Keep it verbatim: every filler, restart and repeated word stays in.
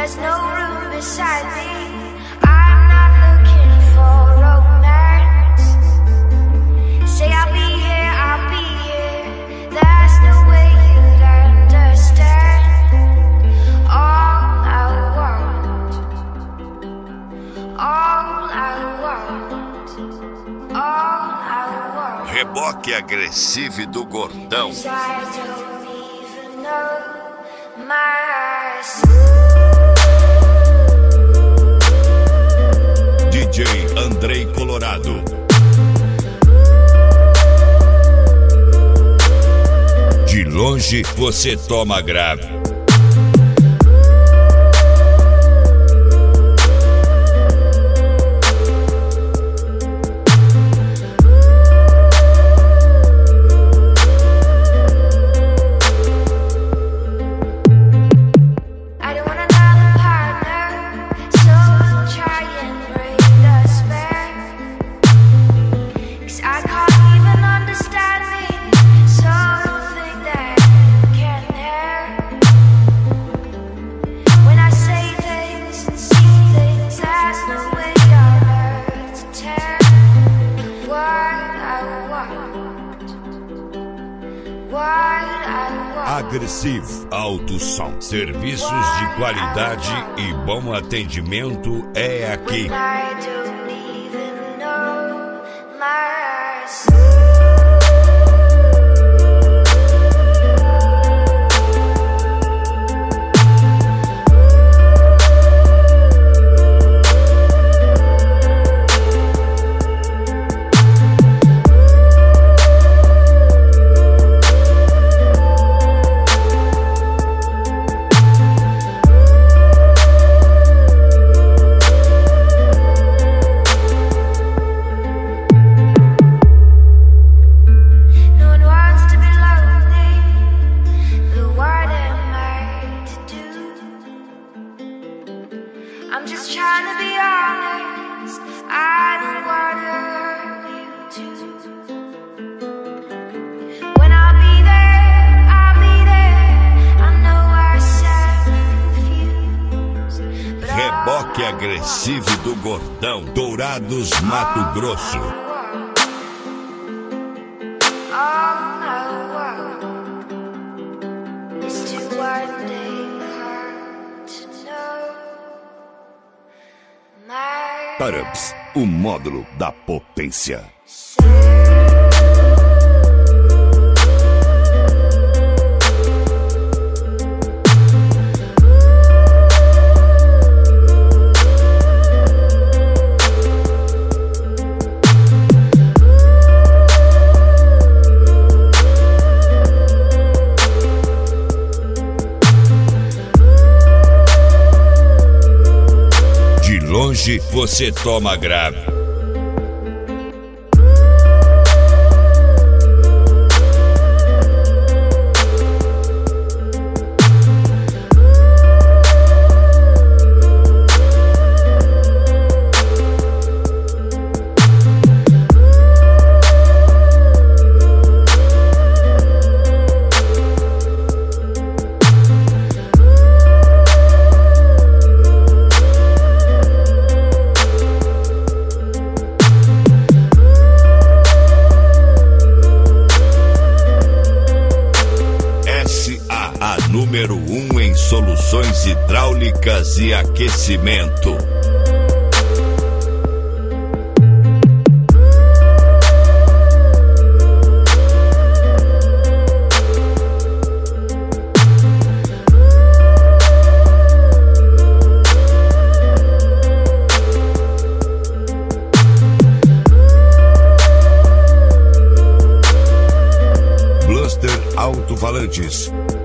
There's no room beside me. I'm not looking for romance. Say I'll be here, I'll be here. There's no way you'd understand. All I want, all I want, all I want. Reboque agressivo do gordão. I don't even know myself. D J Andrei Colorado. De longe você toma grave. Agressivo Auto Som. Serviços de qualidade e bom atendimento é aqui. I'm just trying to be honest. I don't wanna hurt you too. When I'll be there, I'll be there. I know I sound confused, but Reboque agressivo do gordão. Dourados, Mato Grosso. all I want is to one day come to know my Tarumps, o módulo da potência. De longe você toma grave. Número um em soluções hidráulicas e aquecimento. Bluster Alto-Falantes.